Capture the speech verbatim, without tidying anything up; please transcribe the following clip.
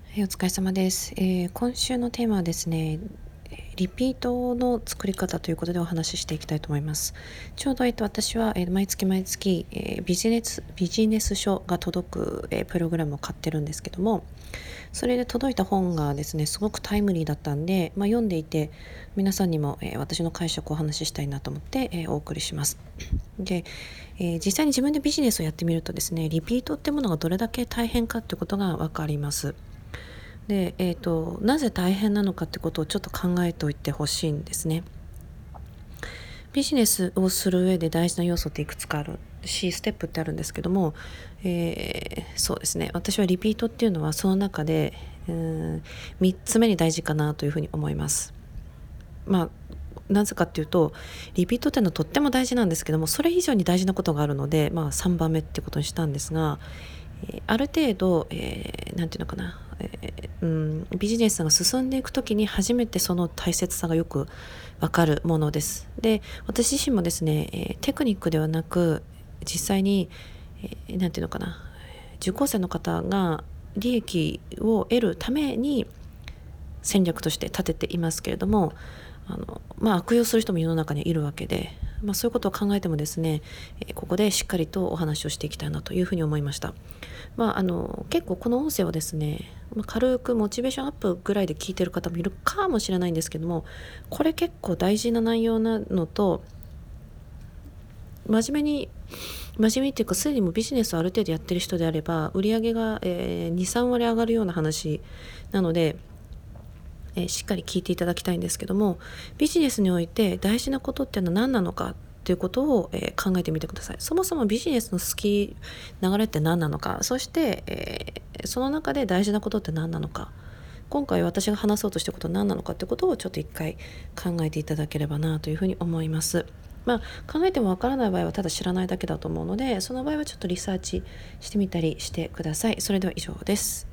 はい、お疲れ様です。えー今週のテーマはですね、リピートの作り方ということでお話ししていきたいと思います。ちょうど、えっと、私は、えー毎月毎月、えービジネス、ビジネス書が届く、えープログラムを買ってるんですけども、それで届いた本がですね、すごくタイムリーだったんで、まあ、読んでいて、皆さんにも、えー私の解釈をお話ししたいなと思って、えーお送りします。で、えー実際に自分でビジネスをやってみるとですね、リピートってものがどれだけ大変かってことが分かります。で、えーと、なぜ大変なのかってことをちょっと考えておいてほしいんですね。ビジネスをする上で大事な要素っていくつかあるし、ステップってあるんですけども、えーそうですね、私はリピートっていうのはその中で、うん、みっつめに大事かなというふうに思います。まあなぜかっていうと、リピートっていうのはとっても大事なんですけども、それ以上に大事なことがあるので、まあ、さんばんめってことにしたんですが、えーある程度、えーなんていうのかな、えーうん、ビジネスが進んでいくときに初めてその大切さがよくわかるものです。で、私自身もですね、えーテクニックではなく、実際に、えーなんていうのかな、受講生の方が利益を得るために戦略として立てていますけれども、あの、まあ、悪用する人も世の中にはいるわけで、まあ、そういうことを考えてもですね、えここでしっかりとお話をしていきたいなというふうに思いました。まあ、あの結構この音声をですね、まあ、軽くモチベーションアップぐらいで聞いてる方もいるかもしれないんですけども、これ結構大事な内容なのと、真面目に真面目にっていうか、すでにもビジネスをある程度やってる人であれば売上が、えー、に、さん割上がるような話なので、えーしっかり聞いていただきたいんですけども、ビジネスにおいて大事なことっていうのは何なのかということを、えー考えてみてください。そもそもビジネスの好き流れって何なのか、そして、えーその中で大事なことって何なのか、今回私が話そうとしていることは何なのかということをちょっと一回考えていただければなというふうに思います。まあ、考えてもわからない場合はただ知らないだけだと思うので、その場合はちょっとリサーチしてみたりしてください。それでは以上です。